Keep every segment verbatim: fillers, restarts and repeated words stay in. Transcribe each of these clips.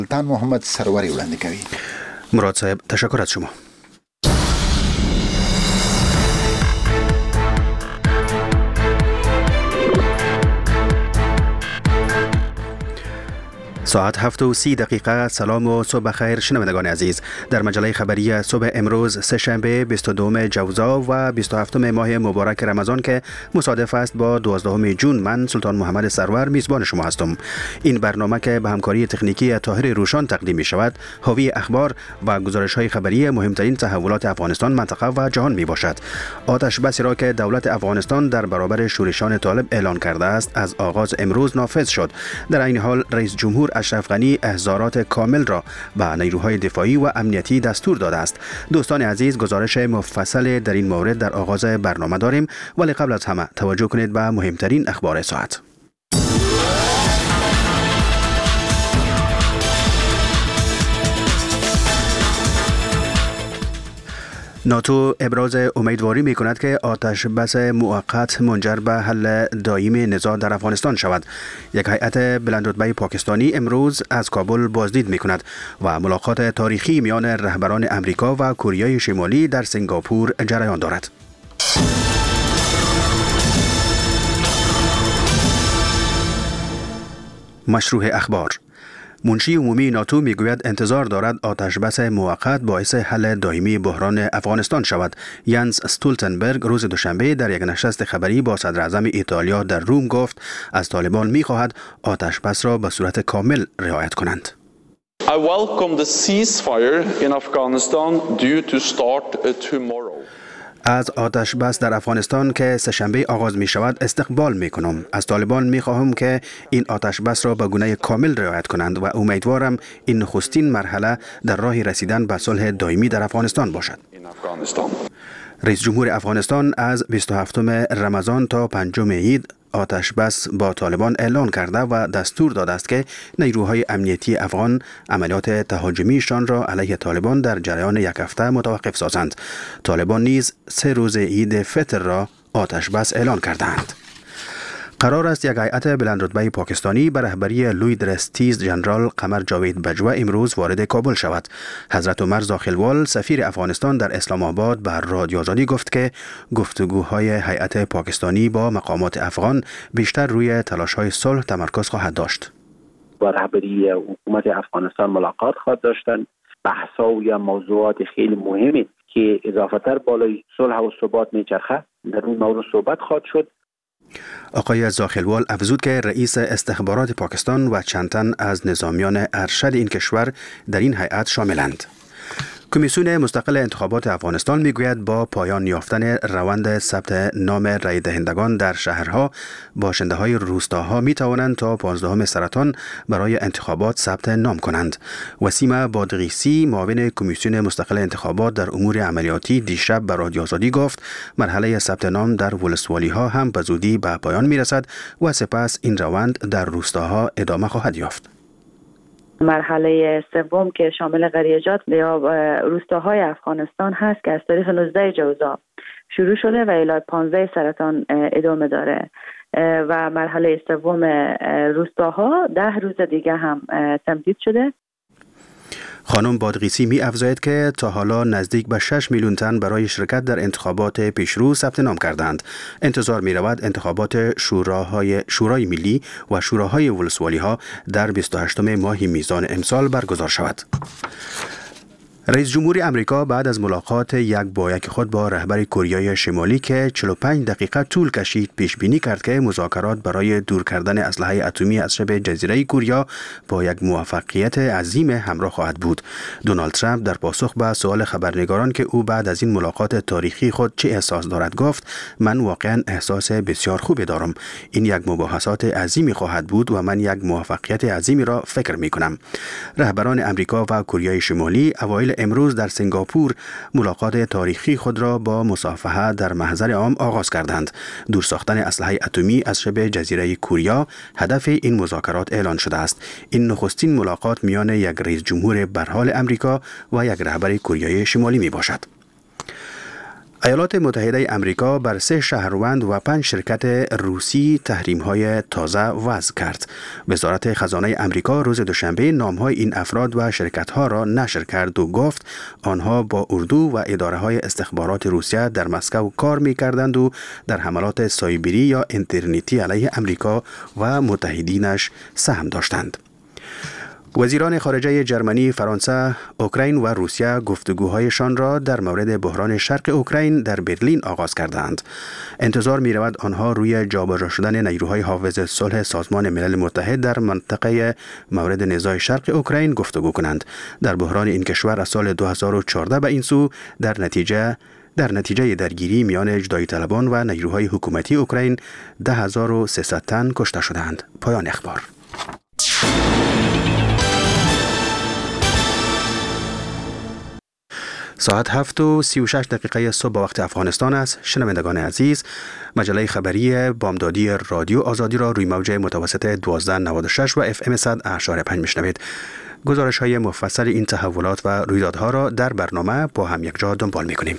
سلطان محمد سروری وړاندې کوي. مراد صاحب تشکر از شما. ساعت هفت و سی دقیقه. سلام و صبح خیر شنوندگان عزیز. در مجله خبری صبح امروز سه‌شنبه بیست و دوم جوزا و بیست و هفتم ماه مبارک رمضان که مصادف است با دوازدهم جون، من سلطان محمد سرور میزبان شما هستم. این برنامه که به همکاری تکنیکی طاهر روشان تقدیم می شود حاوی اخبار و گزارش های خبری مهمترین تحولات افغانستان، منطقه و جهان می باشد. آتش بسی را که دولت افغانستان در برابر شورشان طالب اعلان کرده است از آغاز امروز نافذ شد. در این حال رئیس جمهور اشرف غنی احضارات کامل را به نیروهای دفاعی و امنیتی دستور داده است. دوستان عزیز، گزارش مفصل در این مورد در آغاز برنامه داریم، ولی قبل از همه توجه کنید به مهمترین اخبار ساعت. ناتو ابراز امیدواری می کند که آتش بس موقت منجر به حل دائمی نزاع در افغانستان شود. یک هیئت بلندرتبه پاکستانی امروز از کابل بازدید می کند و ملاقات تاریخی میان رهبران امریکا و کره شمالی در سنگاپور جریان دارد. مشروع اخبار. منشی عمومی ناتو میگوید انتظار دارد آتش بس موقت باعث حل دائمی بحران افغانستان شود. ینس استولتنبرگ روز دوشنبه در یک نشست خبری با صدر اعظم ایتالیا در روم گفت از طالبان میخواهد آتش بس را به صورت کامل رعایت کنند. I welcome the ceasefire in Afghanistan due to start tomorrow. از آتش بس در افغانستان که سه‌شنبه آغاز می شود استقبال می کنم. از طالبان می خواهم که این آتش بس را به گونه کامل رعایت کنند و امیدوارم این نخستین مرحله در راه رسیدن به صلح دائمی در افغانستان باشد. رئیس جمهور افغانستان از بیست و هفتم رمضان تا پنجم عید آتش بس با طالبان اعلان کرده و دستور داده است که نیروهای امنیتی افغان عملیات تهاجمیشان را علیه طالبان در جریان یک هفته متوقف سازند. طالبان نیز سه روز عید فطر را آتش بس اعلان کردند. قرار است یک هیئت بلندرتبه پاکستانی به رهبری لوی درستیز جنرال قمر جاوید بجوا امروز وارد کابل شود. حضرت عمر زاخلوال سفیر افغانستان در اسلام آباد به رادیو آزادی گفت که گفتگوهای هیئت پاکستانی با مقامات افغان بیشتر روی تلاش‌های صلح تمرکز خواهد داشت. با رهبری حکومت افغانستان ملاقات خواهد داشتن. بحث‌ها و یا موضوعات خیلی مهمی که اضافتر بالای صلح و ثبات میچرخه در اون موضوع صحبت خواهد شد. آقای زاخلوال افزود که رئیس استخبارات پاکستان و چند تن از نظامیان ارشد این کشور در این هیئت شاملند. کمیسیون مستقل انتخابات افغانستان میگوید با پایان یافتن روند ثبت نام رای دهندگان در شهرها، باشنده های روستاها می توانند تا پانزدهم سرطان برای انتخابات ثبت نام کنند. وسیم بادغیسی معاون کمیسیون مستقل انتخابات در امور عملیاتی دیشب به رادیو آزادی گفت مرحله ثبت نام در ولسوالی ها هم به زودی به پایان می رسد و سپس این روند در روستاها ادامه خواهد یافت. مرحله سوم که شامل قریجات یا روستاهای افغانستان هست که از تاریخ نوزده جوزا شروع شده و الی پانزده سرطان ادامه داره و مرحله سوم روستاها ده روز دیگه هم تمدید شده. خانم بادغیسی می افزاید که تا حالا نزدیک به شش میلیون تن برای شرکت در انتخابات پیشرو ثبت نام کردند. انتظار می رود انتخابات شوراهای شورای ملی و شوراهای ولسوالی ها در بیست و هشتم ماه میزان امسال برگزار شود. رئیس جمهور امریکا بعد از ملاقات یک با یک خود با رهبر کره شمالی که چهل و پنج دقیقه طول کشید پیش بینی کرد که مذاکرات برای دور کردن اسلحه اتمی از شبه جزیره کره با یک موفقیت عظیم همراه خواهد بود. دونالد ترامپ در پاسخ به سوال خبرنگاران که او بعد از این ملاقات تاریخی خود چه احساس دارد گفت من واقعا احساس بسیار خوبی دارم. این یک مباحثات عظیمی خواهد بود و من یک موفقیت عظیمی را فکر می کنم. رهبران امریکا و کره شمالی اوایل امروز در سنگاپور ملاقات تاریخی خود را با مصافحه در محضر عام آغاز کردند. دور ساختن اسلحه اتمی از شبه جزیره کره هدف این مذاکرات اعلان شده است. این نخستین ملاقات میان یک رئیس جمهور برحال امریکا و یک رهبر کره شمالی می باشد. ایالات متحده امریکا بر سه شهروند و پنج شرکت روسی تحریم‌های تازه وضع کرد. وزارت خزانه امریکا روز دوشنبه نام‌های این افراد و شرکت‌ها را نشر کرد و گفت آنها با اردو و اداره‌های استخبارات روسیه در مسکو کار می‌کردند و در حملات سایبری یا اینترنتی علیه امریکا و متحدینش سهم داشتند. وزیران خارجه جرمنی، فرانسه، اوکراین و روسیه گفتگوهایشان را در مورد بحران شرق اوکراین در برلین آغاز کردند. انتظار می رود آنها روی جابجا شدن نیروهای حافظ صلح سازمان ملل متحد در منطقه مورد نزاع شرق اوکراین گفتگو کنند. در بحران این کشور از سال دو هزار و چهارده به این سو در نتیجه در نتیجه درگیری میان اجدایی طلبان و نیروهای حکومتی اوکراین ده هزار و سیصد تن کشته شدند. پایان اخبار. ساعت هفت و سی و شش دقیقه صبح وقت افغانستان است. شنوندگان عزیز، مجله خبری بامدادی رادیو آزادی را روی موج متوسط دوازده نود و شش و اف ام صد اعشار پنج میشنوید. گزارش های مفصل این تحولات و رویدادها را در برنامه با هم یک جا دنبال میکنیم.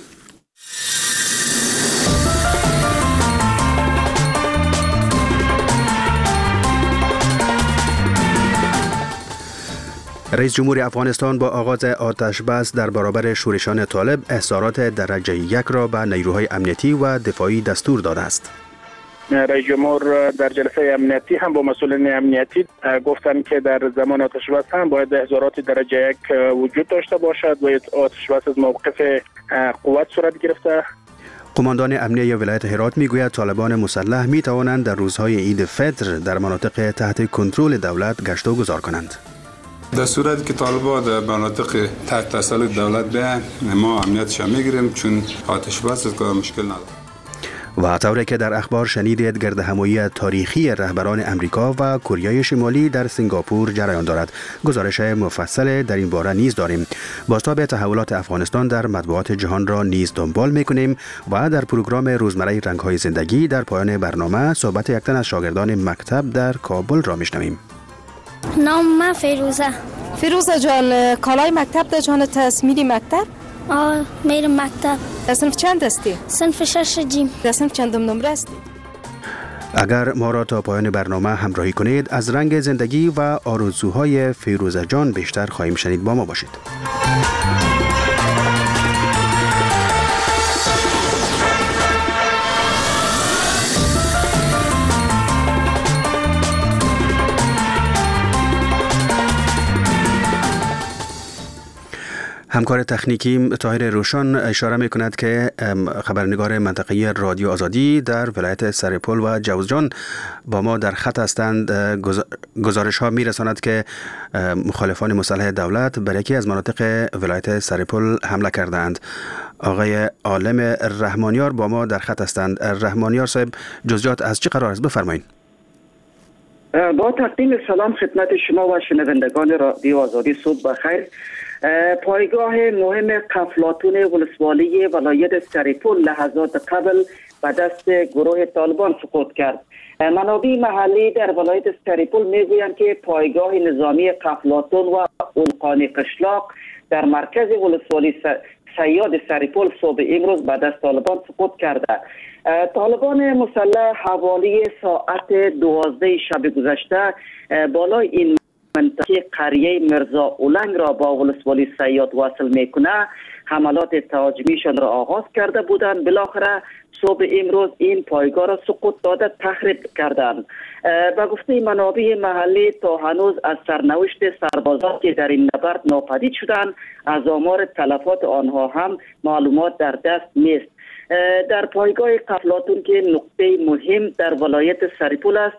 رئیس جمهور افغانستان با آغاز آتش بس در برابر شورشان طالب احضارات درجه یک را به نیروهای امنیتی و دفاعی دستور داده است. رئیس جمهور در جلسه امنیتی هم با مسئولین امنیتی گفتند که در زمان آتش بس هم باید احضارات درجه یک وجود داشته باشد و آتش بس از موقف قوت صورت گرفته. قماندان امنیه ولایت هرات میگوید طالبان مسلح می توانند در روزهای عید فطر در مناطق تحت کنترل دولت گشت و گذار کنند. در صورت که طالبان در مناطق تحت تسلط دولت بیان ما امنیتش میگیریم، چون آتش بس از کار مشکل نداره. و طوری که در اخبار شنیدید گردهمایی تاریخی رهبران امریکا و کره شمالی در سنگاپور جریان دارد. گزارش مفصل در این باره نیز داریم. بازتاب تحولات افغانستان در مطبوعات جهان را نیز دنبال میکنیم و در پروگرام روزمره رنگ‌های زندگی در پایان برنامه صحبت یک تن از شاگردان مکتب در کابل را میشنویم. نام من فیروزه. فیروزه جان، کالای مکتب در جانت هست؟ میری مکتب؟ آه میرم مکتب. در صنف چند هستی؟ صنف شش جیم. در صنف چندم نمره هستی؟ اگر ما را تا پایان برنامه همراهی کنید از رنگ زندگی و آرزوهای فیروزه جان بیشتر خواهیم شنید. با ما باشید. همکار تکنیکی طاهر روشن اشاره می کند که خبرنگار منطقه رادیو آزادی در ولایت سرپل و جوزجان با ما در خط هستند. گزارش ها می رساند که مخالفان مسلح دولت بر یکی از مناطق ولایت سرپل حمله کردند. آقای عالم رحمانیار با ما در خط هستند. رحمانیار صاحب، جزئیات از چه قرار است؟ بفرمایید. با تقدیم سلام خدمت شما و شنوندگان رادیو آزادی، صبح بخیر. پایگاه مهم قفلاتون ولسوالی ولایت سرپل لحظات قبل به دست گروه طالبان سقوط کرد. منابع محلی در ولایت سرپل میگویند که پایگاه نظامی قفلاتون و اولقان قشلاق در مرکز ولسوالی سیاد سرپل صبح امروز به دست طالبان سقوط کرده. طالبان مسلح حوالی ساعت دوازده شب گذشته بالای این منطقه قریه مرزا اولنگ را با ولسوالی سیاد وصل میکنه حملات تهاجمیشان را آغاز کرده بودند. بالاخره صبح امروز این پایگاه را سقوط داده تخریب کردند. به گفته منابع محلی تا هنوز از سرنوشت سربازان که در این نبرد ناپدید شدند از آمار تلفات آنها هم معلومات در دست نیست. در پایگاه قفلاتون که نقطه مهم در ولایت سرپل است،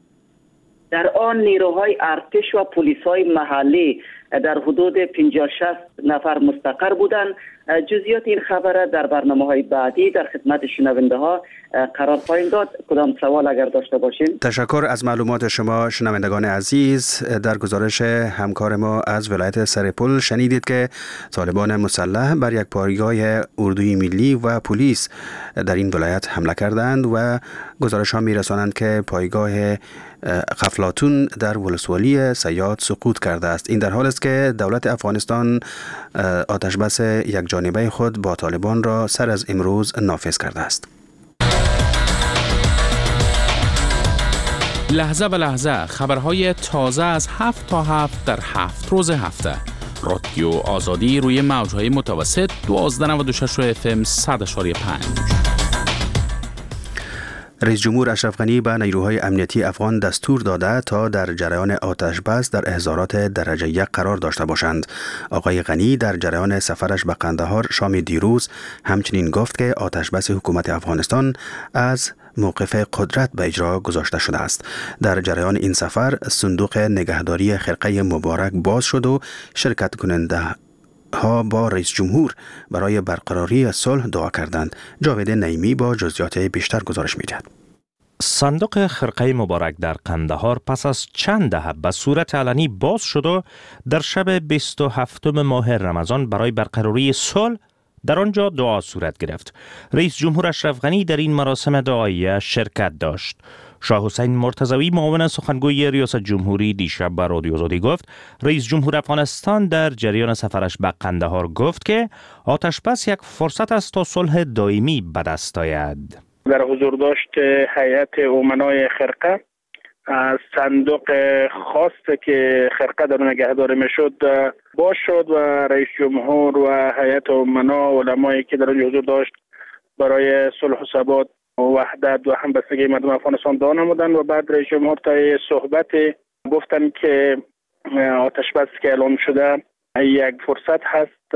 در آن نیروهای ارتش و پلیس های محلی در حدود پنجاه شصت نفر مستقر بودند. جزئیات این خبر در برنامه های بعدی در خدمت شنونده ها قرار خواهیم داد. کدام سوال اگر داشته باشیم؟ تشکر از معلومات شما شنوندگان عزیز. در گزارش همکار ما از ولایت سرپل شنیدید که طالبان مسلح بر یک پایگاه اردوی ملی و پلیس در این ولایت حمله کردند و گزارش ها می رسانند که پایگاه غفلاتون در ولسوالی سیاد سقوط کرده است. این در حال است که دولت افغانستان آتش بس یک جانبه خود با طالبان را سر از امروز نافذ کرده است. لحظه به لحظه خبرهای تازه از هفت تا هفت در هفت روز هفته. رادیو آزادی روی موجهای متوسط دوازده نود و شش اف ام صد و پنج. رئیس جمهور اشرف غنی به نیروهای امنیتی افغان دستور داده تا در جریان آتش بس در احضارات درجه یک قرار داشته باشند. آقای غنی در جریان سفرش به قندهار شام دیروز همچنین گفت که آتش بس حکومت افغانستان از موقف قدرت به اجرا گذاشته شده است. در جریان این سفر صندوق نگهداری خرقه مبارک باز شد و شرکت کننده ها با رئیس جمهور برای برقراری صلح دعا کردند. جاوید نعیمی با جزئیات بیشتر گزارش می‌دهد. صندوق خرقه مبارک در قندهار پس از چند دهه به صورت علنی باز شد و در شب بیست و هفتم ماه رمضان برای برقراری صلح در آنجا دعا صورت گرفت. رئیس جمهور اشرف غنی در این مراسم دعایی شرکت داشت. شاه حسین مرتضوی معاون سخنگوی ریاست جمهوری دیشب به رادیو آزادی گفت رئیس جمهور افغانستان در جریان سفرش به قندهار گفت که آتش بس یک فرصت است تا صلح دائمی به دست آید. در حضور داشت هیئت امنای خرقه از صندوق خاص که خرقه در نگهداری میشد باز شد و رئیس جمهور و هیئت امنا و علمایی که در حضور داشت برای صلح و ثبات وحدت و همبستگی مردم افغانستان دعا نمودند و بعد رئیس جمهور طی صحبت گفتن که آتش بس که اعلام شده یک فرصت هست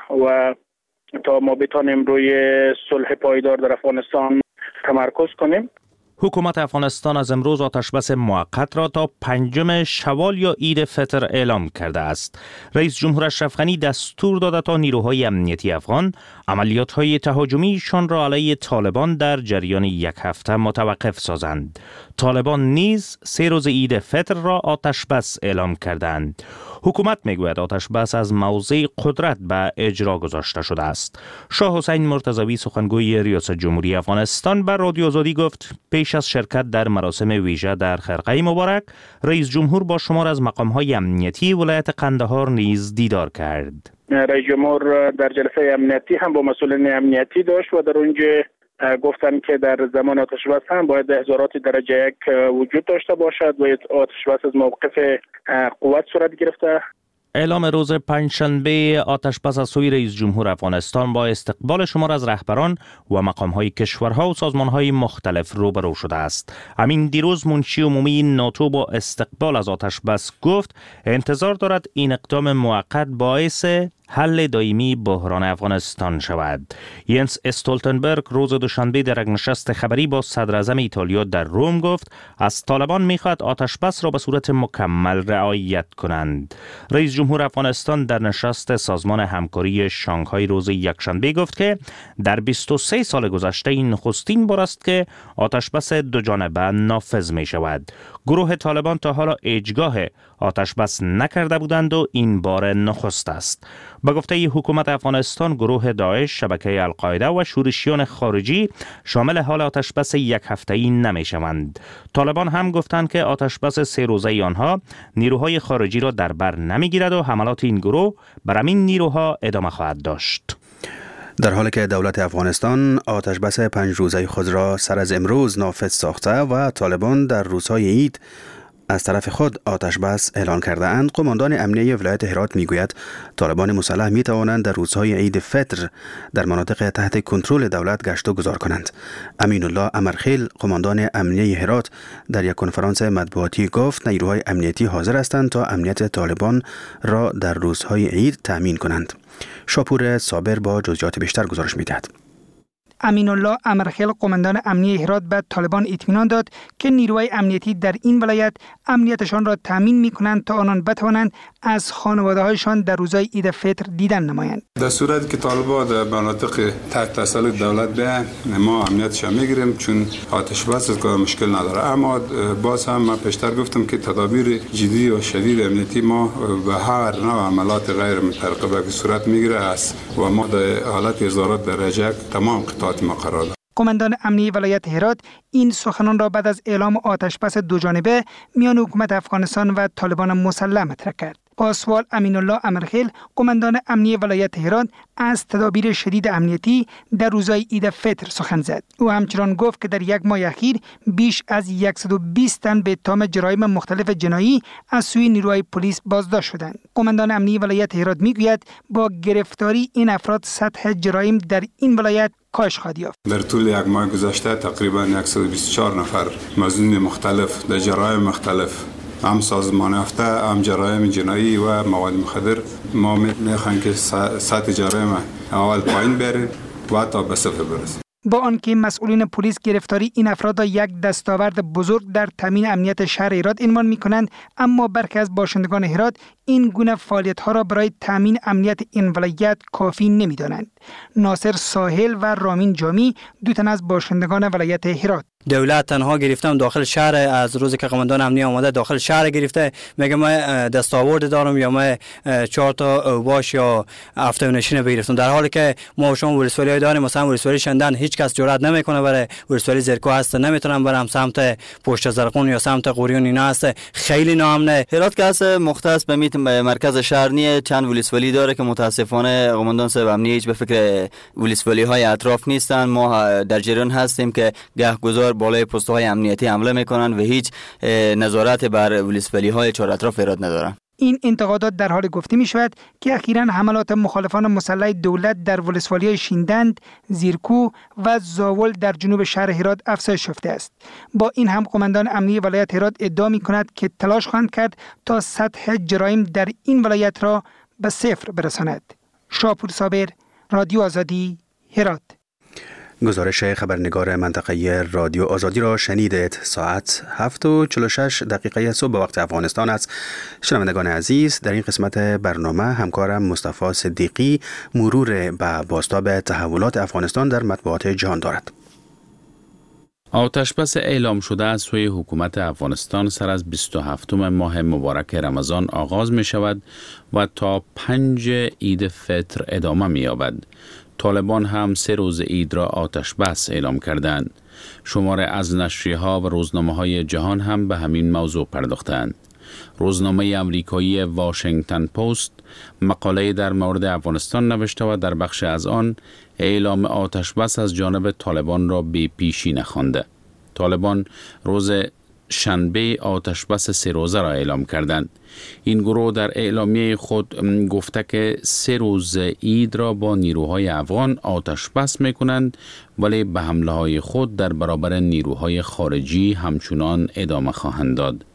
و تا ما بتانیم روی صلح پایدار در افغانستان تمرکز کنیم. حکومت افغانستان از امروز آتش بس موقت را تا پنجم شوال یا عید فطر اعلام کرده است. رئیس جمهور اشرف غنی دستور داده تا نیروهای امنیتی افغان عملیات‌های تهاجمیشان را علیه طالبان در جریان یک هفته متوقف سازند. طالبان نیز سه روز عید فطر را آتش بس اعلام کردند. حکومت میگوید آتش بس از موضع قدرت به اجرا گذاشته شده است. شاه حسین مرتضوی سخنگوی ریاست جمهوری افغانستان بر رادیو آزادی گفت پیش از شرکت در مراسم ویژه در خرقه مبارک رئیس جمهور با شمار از مقام‌های امنیتی ولایت قندهار نیز دیدار کرد. رئیس جمهور در جلسه امنیتی هم با مسئولین امنیتی داشت و در اونجا گفتن که در زمان آتش بس هم باید احضارات درجه یک وجود داشته باشد و آتش بس از موقف قوت صورت گرفته. اعلام روز پنجشنبه آتش بس از سوی رئیس جمهور افغانستان با استقبال شمار از رهبران و مقام‌های کشورها و سازمان‌های مختلف روبرو شده است. امین دیروز منشی عمومی ناتو با استقبال از آتش بس گفت انتظار دارد این اقدام موقت باعث حل دائمی بحران افغانستان شود. ینس استولتنبرگ روز دوشنبه در یک نشست خبری با صدر اعظم ایتالیا در روم گفت از طالبان میخواهد آتش بس را به صورت مکمل رعایت کنند. رئیس جمهور افغانستان در نشست سازمان همکاری شانگهای روز یکشنبه گفت که در بیست و سه سال گذشته این نخستین بار است که آتش بس دو جانبه نافذ می شود. گروه طالبان تا حالا اجگاه آتش بس نکرده بودند و این بار نخست است. به گفته حکومت افغانستان گروه داعش، شبکه القاعده و شورشیان خارجی شامل حال آتش بس یک هفته‌ای نمی شوند. طالبان هم گفتند که آتش بس سه روزه آنها نیروهای خارجی را در بر نمی گیرد و حملات این گروه بر همین نیروها ادامه خواهد داشت. در حالی که دولت افغانستان آتش بس پنج روزه خود را سر از امروز نافذ ساخته و طالبان در روزهای عید از طرف خود آتش بس اعلان کرده اند، قماندان امنیه ولایت هرات میگوید طالبان مسلح می توانند در روزهای عید فطر در مناطق تحت کنترل دولت گشت و گذار کنند. امین الله امرخیل قماندان امنیه هرات در یک کنفرانس مطبوعاتی گفت نیروهای امنیتی حاضر هستند تا امنیت طالبان را در روزهای عید تأمین کنند. شاپور صابر با جزئیات بیشتر گزارش میدهد. امین الله امرخیل قماندان امنیه هرات به طالبان اطمینان داد که نیروهای امنیتی در این ولایت امنیتشان را تامین می‌کنند تا آنان بتوانند از خانواده‌هایشان در روزهای عید فطر دیدن نمایند. در صورتی که طالبان در مناطق تحت تسلط دولت بیان ما امنیتش میگیریم چون آتش بس از کار مشکل نداره. اما باز هم من پیشتر گفتم که تدابیر جدی و شدید امنیتی ما به هر نوع عملات غیر مترقبه که صورت میگیره است و ما در حالت احضارات درجه تمام قطعات ما قرار داریم. قماندان امنیه ولایت هرات این سخنان را بعد از اعلام آتش بس دو جانبه میان حکومت افغانستان و طالبان مسلح مطرح کرد. پاسوال امین الله امرخیل قماندان امنیه ولایت هرات از تدابیر شدید امنیتی در روزهای عید فطر سخن زد. او همچنان گفت که در یک ماه اخیر بیش از صد و بیست تن به اتهام جرایم مختلف جنایی از سوی نیروهای پلیس بازداشت شدند. قماندان امنیه ولایت هرات میگوید با گرفتاری این افراد سطح جرایم در این ولایت کاهش خواهد یافت. در طول یک ماه گذشته تقریبا صد و بیست و چهار نفر مظنون مختلف در جرایم مختلف هم سازمان یافته هم جرایم جنایی و مواد مخدر ما میخوایم که سطح جرایم اول پایین بره و تا به صفر برسه. با آنکه مسئولین پلیس گرفتاری این افراد را یک دستاورد بزرگ در تامین امنیت شهر هرات عنوان می‌کنند، اما برخی از باشندگان هرات این گونه فعالیت‌ها را برای تامین امنیت این ولایت کافی نمی‌دانند. ناصر ساحل و رامین جامی دو تن از باشندگان ولایت هرات: دولت تنها گرفتم داخل شهر، از روزی که قماندان امنیه آمده داخل شهر گرفته، میگم ما دستاورد دارم یا ما چهار تا باش یا هفته نشین بگرفتم، در حالی که ما شما ولسوالی داریم، مثلا ولسوالی شندن هیچ کس جرئت نمیکنه برای ولسوالی زرکو هست، نمیتونم برم سمت پشت زرقون یا سمت قوریون، اینا هست خیلی ناامنه. هرات که هست مختص به میت مرکز شهر نیه، چند ولسوالی داره که متاسفانه قماندان صاحب امنیه هیچ به فکر ولسوالی های اطراف نیستن. ما در جریان هستیم که گهگذار بالای پست‌های امنیتی حمله میکنن و هیچ نظارت بر ولسوالی‌های چهار اطراف هرات ندارن. این انتقادات در حال گفته می شود که اخیراً حملات مخالفان مسلح دولت در ولسوالی‌های شیندند، زیرکو و زاول در جنوب شهر هرات افزایش یافته است. با این هم قماندان امنیه ولایت هرات ادعا می کند که تلاش خواهند کرد تا سطح جرایم در این ولایت را به صفر برساند. شاپور صابر، رادیو آزادی، هرات. گزارش خبرنگار منطقه رادیو آزادی را شنیدید. ساعت هفت و چهل و شش دقیقه صبح به وقت افغانستان است. شنوندگان عزیز، در این قسمت برنامه همکارم مصطفی صدیقی مرور به بازتاب تحولات افغانستان در مطبوعات جهان دارد. آتشبس اعلام شده از سوی حکومت افغانستان سر از بیست و هفتم ماه مبارک رمضان آغاز می شود و تا پنج عید فطر ادامه می یابد. طالبان هم سه روز عید را آتش بس اعلام کردند. شماره از نشریه‌ها و روزنامه‌های جهان هم به همین موضوع پرداختند. روزنامه امریکایی واشنگتن پست مقاله در مورد افغانستان نوشته و در بخش از آن اعلام آتش بس از جانب طالبان را بی پیشی نخوانده. طالبان روز شنبه آتش بس سه روزه را اعلام کردند. این گروه در اعلامیه خود گفته که سه روز عید را با نیروهای افغان آتش بس میکنند، ولی به حمله های خود در برابر نیروهای خارجی همچنان ادامه خواهند داد.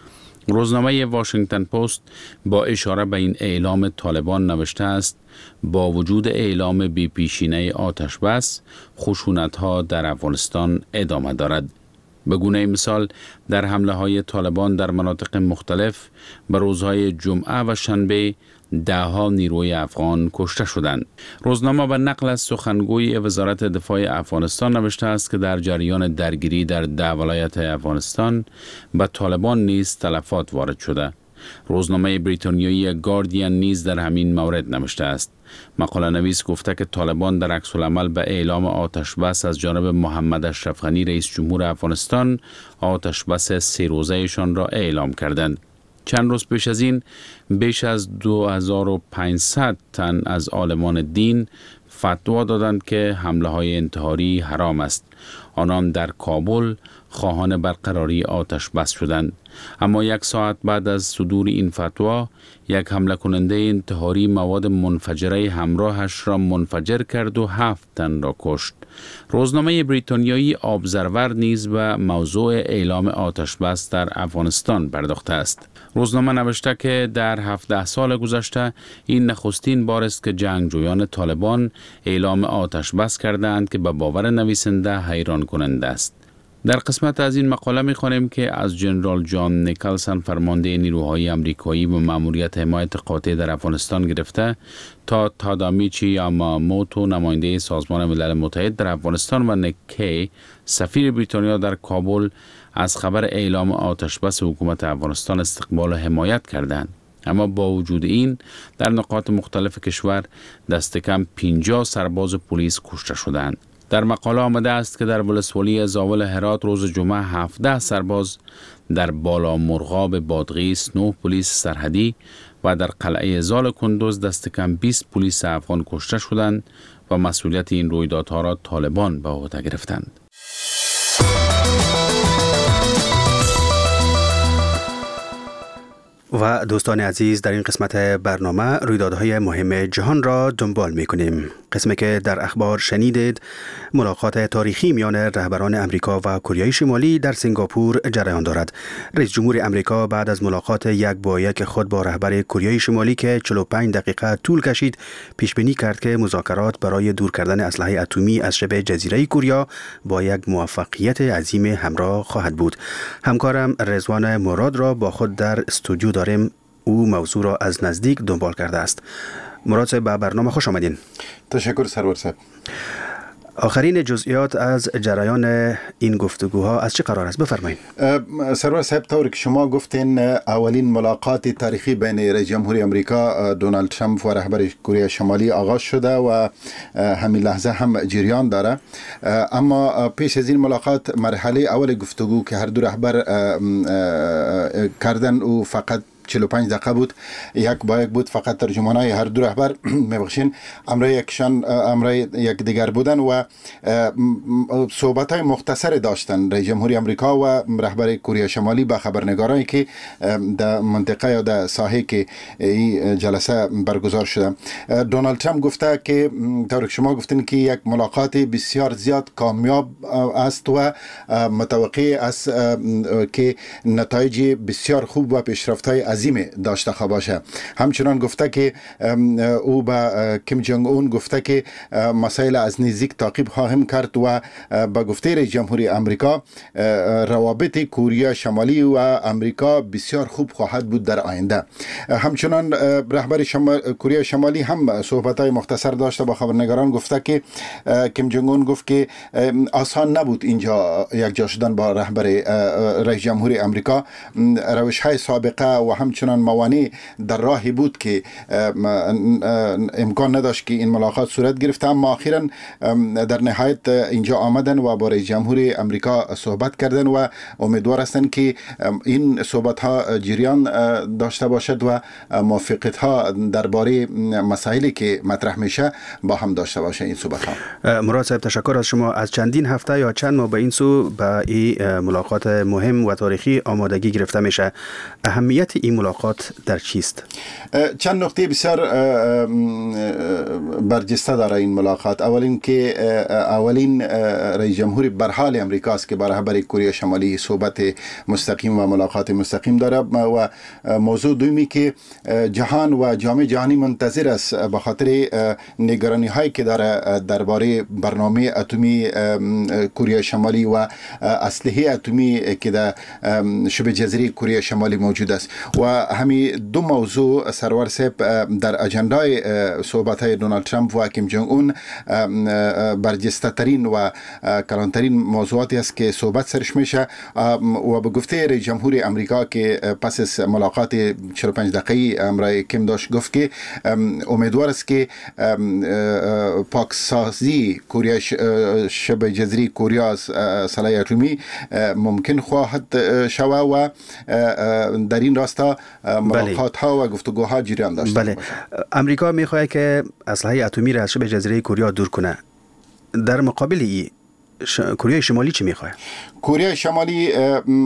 روزنامه واشنگتن پست با اشاره به این اعلام طالبان نوشته است: با وجود اعلام بی پیشینه آتش بس، خشونت ها در افغانستان ادامه دارد. به گونه مثال در حمله های طالبان در مناطق مختلف به روزهای جمعه و شنبه ده ها نیروی افغان کشته شدند. روزنامه به نقل از سخنگوی وزارت دفاع افغانستان نوشته است که در جریان درگیری در ده ولایت افغانستان به طالبان نیز تلفات وارد شده. روزنامه بریتانیایی گاردین نیز در همین مورد نوشته است. مقاله نویس گفته که طالبان در عکس العمل به اعلام آتش بس از جانب محمد اشرف غنی رئیس جمهور افغانستان آتش بس سه روزه‌شان را اعلام کردند. چند روز پیش از این بیش از دو هزار و پانصد تن از عالمان دین فتوا دادند که حمله های انتحاری حرام است. آنان در کابل خواهان برقراری آتش بس شدند. اما یک ساعت بعد از صدور این فتوا، یک حمله کننده انتحاری مواد منفجره همراهش را منفجر کرد و هفت تن را کشت. روزنامه بریتانیایی ابزرور نیز به موضوع اعلام آتش بس در افغانستان پرداخته است. روزنامه نوشته که در هفده سال گذشته این نخستین بار است که جنگجویان طالبان اعلام آتش بس کردند که به باور نویسنده حیران کننده است. در قسمت از این مقاله می‌خوانیم که از جنرال جان نیکلسن فرمانده نیروهای آمریکایی و مأموریت حمایت قاطع در افغانستان گرفته تا تادامیچی یاماموتو نماینده سازمان ملل متحد در افغانستان و نیک کی سفیر بریتانیا در کابل از خبر اعلام آتش بس حکومت افغانستان استقبال و حمایت کردند. اما با وجود این در نقاط مختلف کشور دست کم پنجاه سرباز پلیس کشته شدند. در مقاله آمده است که در ولسوالی زاول هرات روز جمعه هفده سرباز در بالا مرغاب بادغیس، نه پلیس سرحدی و در قلعه زال کندوز دست کم بیست پلیس افغان کشته شدند و مسئولیت این رویدادها را طالبان به عهده گرفتند. و دوستان عزیز، در این قسمت برنامه رویدادهای مهم جهان را دنبال می کنیم. قسمی که در اخبار شنیدید ملاقات تاریخی میان رهبران امریکا و کره شمالی در سنگاپور جریان دارد. رئیس جمهور امریکا بعد از ملاقات یک با یک خود با رهبر کره شمالی که چهل و پنج دقیقه طول کشید، پیش بینی کرد که مذاکرات برای دور کردن اسلحه اتمی از شبه جزیره کره با یک موفقیت عظیم همراه خواهد بود. همکارم رضوان مراد را با خود در استودیو داریم. او موضوع را از نزدیک دنبال کرده است. مراد صاحب، به برنامه خوش آمدین. تشکر سرور صاحب. آخرین جزئیات از جریان این گفتگوها از چه قرار است؟ بفرمایید. سرور صاحب، طوری که شما گفتین اولین ملاقات تاریخی بین رئیس جمهور امریکا دونالد ترامپ و رهبر کره شمالی آغاز شده و همین لحظه هم جریان داره. اما پیش از این ملاقات مرحله اول گفتگو که هر دو رهبر کردن و فقط چهل و پنج دقیقه بود، یک با یک بود، فقط ترجمانای هر دو رهبر میبخشین امرای یکشان امرای یک دیگر بودن و صحبت های مختصر داشتن رئیس جمهوری امریکا و رهبر کره شمالی با خبرنگارانی که در منطقه یا در ساحه که این جلسه برگزار شده. دونالد ترامپ گفته که طور که شما گفتین که یک ملاقات بسیار زیاد کامیاب است و متوقع است که نتایج بسیار خوب و پیشرفت های عظیم داشته خواهد باشه. همچنان گفته که او با کیم جونگ اون گفته که مسائل از نزدیک تعقیب خواهیم کرد و با گفته رئیس جمهوری امریکا روابط کره شمالی و امریکا بسیار خوب خواهد بود در آینده. همچنان رهبر شمال کره شمالی هم صحبت‌های مختصر داشته با خبرنگاران، گفته که کیم جونگ اون گفت که آسان نبود اینجا یک جا شدن با رهبر رئیس جمهوری امریکا. روش‌های سابقه و همچنان موانع در راهی بود که امکان نداشت که این ملاقات صورت گرفت، اما اخیراً در نهایت اینجا آمدن و با رئیس جمهور امریکا صحبت کردن و امیدوار هستند که این صحبت ها جریان داشته باشد و موافقت ها درباره مسائلی که مطرح میشه با هم داشته باشه این صحبت ها. مراد صاحب، تشکر از شما. از چندین هفته یا چند ماه به این سو به این ملاقات مهم و تاریخی آمادگی گرفته میشه. اهمیت این ملاقات در چیست؟ چند نکته بسیار برجسته داره این ملاقات. اولین که اولین رئیس جمهور برحال امریکاست که با رهبر کره شمالی صحبت مستقیم و ملاقات مستقیم داره و موضوع دومی که جهان و جامعه جهانی منتظر است به خاطر نگرانی هایی که داره درباره برنامه اتمی کره شمالی و اسلحه اتمی که در شبه جزیره کره شمالی موجود است. و همین دو موضوع سرور صاحب در اجندای صحبت های دونالد ترامپ و کیم جونگ اون برجسته ترین و کلانترین موضوعاتی است که صحبت سرش میشه و به گفته رئیس جمهور امریکا که پس از ملاقات چهل و پنج دقیقه‌ای امرای کیم داشت، گفت که امیدوار است که پاکسازی کره شبه جزیره کره از سلاح اتمی ممکن خواهد شود و در این راستا ملاقات ها و گفتگوها جریان داشته بله. باشه. امریکا میخواد که اسلحه اتمی را از شبه جزیره کره دور کنه. در مقابل ای ش... کره شمالی چی میخواد؟ کره شمالی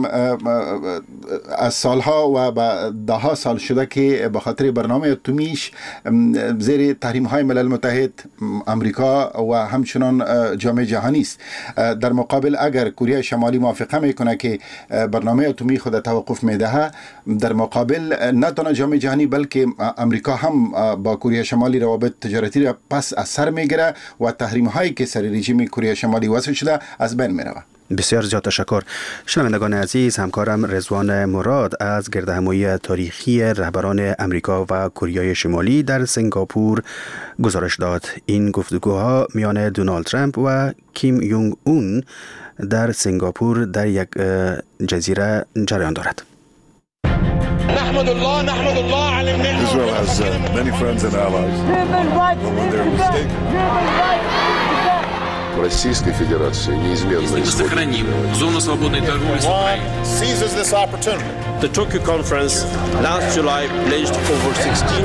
از سالها و با ده ها سال شده که به خاطر برنامه اتمیش زیر تحریم های ملل متحد امریکا و همچنان جامعه جهانی است. در مقابل اگر کره شمالی موافقه میکنه که برنامه اتمی خود توقف میده، در مقابل نه تنها جامعه جهانی بلکه امریکا هم با کره شمالی روابط تجارتی را پس از سر میگیره و تحریم هایی که سر رژیم کره شمالی وضع شده از بین میره. بسیار زیاد تشکر. شنوندگان عزیز، همکارم رضوان مراد از گردهمایی تاریخی رهبران امریکا و کره شمالی در سنگاپور گزارش داد. این گفتگوها میان دونالد ترامپ و کیم یونگ اون در سنگاپور در یک جزیره جریان دارد. نحمد الله نحمد الله على النعمة. Israel has uh, many friends and allies. But when they're mistaken в Российской Федерации неизменно исходит. Сохраним зону свободной торговли с Украиной. The Tokyo Conference last July pledged over sixteen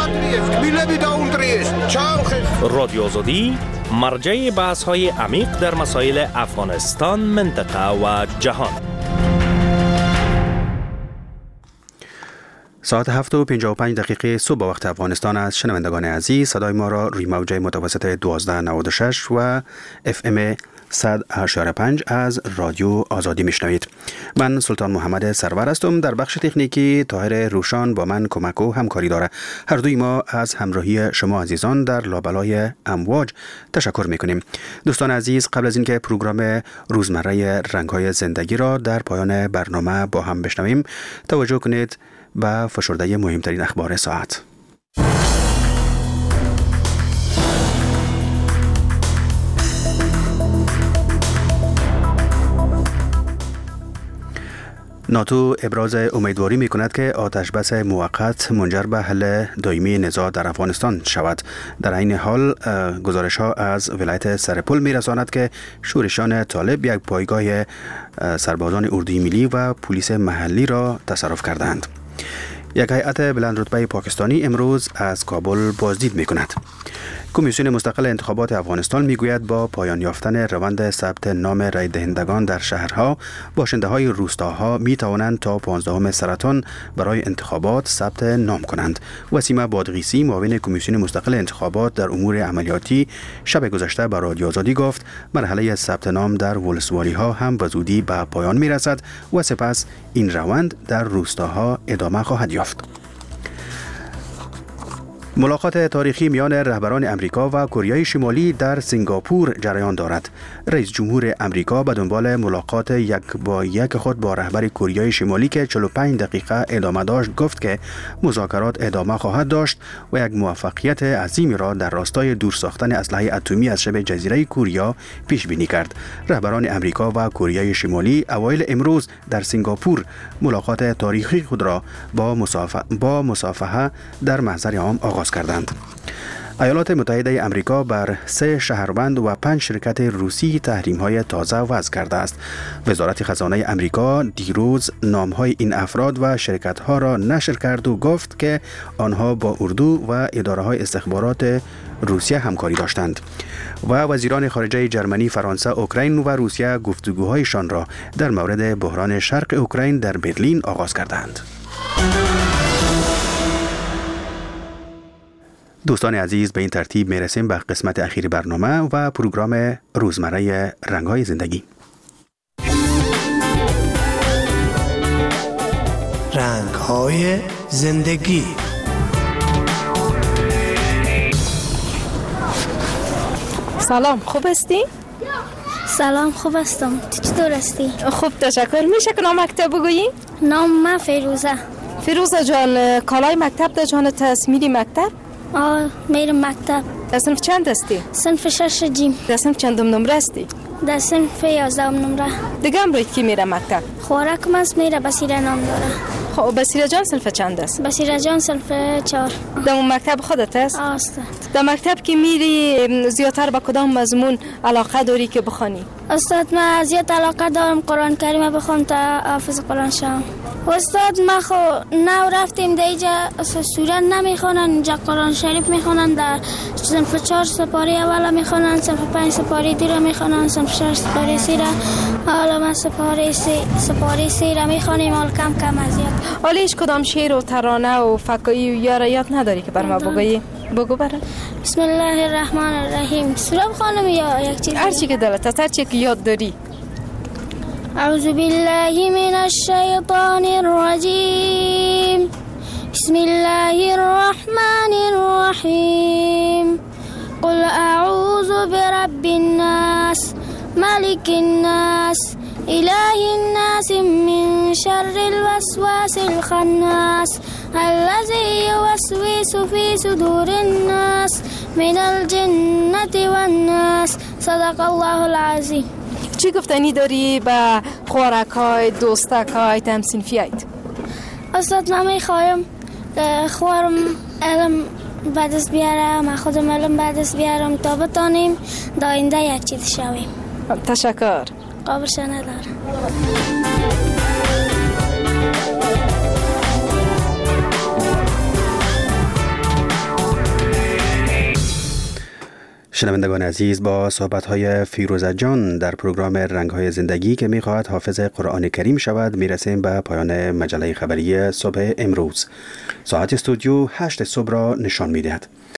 رادیو آزادی مرجع بحث های عمیق در مسائل افغانستان، منطقه و جهان. ساعت هفت و پنجاه و پنج دقیقه صبح وقت افغانستان است. شنوندگان عزیز، صدای ما را روی موج متوسط دوازده نود و شش و اف ام صد و هشت و پنج از رادیو آزادی میشنوید. من سلطان محمد سرور هستم. در بخش تکنیکی طاهر روشان با من کمک و همکاری داره. هر دوی ما از همراهی شما عزیزان در لابلای امواج تشکر میکنیم. دوستان عزیز، قبل از اینکه پروگرام روزمره رنگ‌های زندگی را در پایان برنامه با هم بشنویم، توجه کنید به فشرده مهمترین اخبار ساعت. ناتو ابراز امیدواری می کند که آتش بس موقت منجر به حل دائمی نزاع در افغانستان شود. در این حال گزارش ها از ولایت سرپل می رساند که شورشان طالب یک پایگاه سربازان اردوی ملی و پلیس محلی را تصرف کردند. یک هیئت بلند رتبه پاکستانی امروز از کابل بازدید می کند. کمیسیون مستقل انتخابات افغانستان میگوید با پایان یافتن روند ثبت نام رای دهندگان در شهرها، باشنده های روستاها می توانند تا پانزدهم سرطان برای انتخابات ثبت نام کنند. وسیمه بادغیسی، معاون کمیسیون مستقل انتخابات در امور عملیاتی، شب گذشته به رادیو آزادی گفت مرحله ثبت نام در ولسوالی ها هم به زودی به پایان می رسد و سپس این روند در روستاها ادامه خواهد یافت. ملاقات تاریخی میان رهبران امریکا و کره شمالی در سنگاپور جریان دارد. رئیس جمهور امریکا به دنبال ملاقات یک با یک خود با رهبر کره شمالی که چهل و پنج دقیقه ادامه داشت گفت که مذاکرات ادامه خواهد داشت و یک موفقیت عظیمی را در راستای دور ساختن اسلحه اتمی از شبه جزیره کوریا پیش بینی کرد. رهبران امریکا و کره شمالی اوایل امروز در سنگاپور ملاقات تاریخی خود را با مصافحه با مصافحه در محضر عام آغاز کردند. ایالات متحده امریکا بر سه شهروند و پنج شرکت روسی تحریم‌های تازه وضع کرده است. وزارت خزانه امریکا دیروز نام‌های این افراد و شرکت‌ها را نشر کرد و گفت که آنها با اردو و اداره‌های استخبارات روسیه همکاری داشتند. و وزیران خارجه جرمنی، فرانسه، اوکراین و روسیه گفتگوهایشان را در مورد بحران شرق اوکراین در برلین آغاز کردند. دوستان عزیز، به این ترتیب میرسیم به قسمت اخیر برنامه و پروگرام روزمره رنگ‌های زندگی. رنگ‌های زندگی. سلام، خوب هستی؟ سلام، خوب هستم. تو چطور هستی؟ خوب، تشکر. میشه که نام مکتب بگویی؟ نام من فیروزه. فیروزه جان، کالای مکتب در جانت است؟ میری مکتب؟ آه، میرم مکتب. در صنف چند هستی؟ صنف شش جیم. در صنف چندم نمره هستی؟ در صنف یازدهم نمره. دیگه هم روید کی میره مکتب؟ خوراکم است میره بصیره نام داره. خب بصیره جان صنف چند است؟ بصیره جان صنف چهار. در اون مکتب خودت است؟ آه است. در مکتب که میری زیادتر به کدام مضمون علاقه داری که بخوانی؟ استاد، من زیاد علاقه دارم قرآن کریم بخونم تا حافظ قرآن شم. استاد، ما خو نو رفتیم در اینجا سوره نمیخونن، اینجا قرآن شریف میخونن، در صنف چهار سپاره اولا میخونن، صنف پنج سپاره دو را میخونن، صنف شش سپاره سی را. حالا ما سپاره سی سپاره سی را میخونیم، حال کم کم از یاد. حالا هیچ کدام شعر و ترانه و فکایی و یارا یاد نداری که بر ما بگویی؟ بگو برام. بسم الله الرحمن الرحیم. سوره بخونم یا یک چیز؟ هر چی که دلت هست، هر چی که یاد داری. اعوذ بالله من الشیطان الرجیم. بسم الله الرحمن الرحیم. قل اعوذ برب الناس ملك الناس اله الناس من شر الوسواس الخناس الذي يوسوس في صدور الناس من الجنة والناس. صدق الله العظیم. چی گفتنی داری به خوارکای، دوستکای، تمسینفیایت؟ استاد، من میخوایم خوارم علم بعد از بیاره، ما خودم علم بعد از بیارم تا بتانیم داینده یک چیز شویم. تشکر. قابلش نداره. شنوندگان عزیز، با صحبت‌های فیروزه جان در پروگرام رنگ‌های زندگی که می‌خواهد حافظ قرآن کریم شود می‌رسیم به پایان مجله خبری صبح امروز. ساعت استودیو هشت صبح را نشان می‌دهد.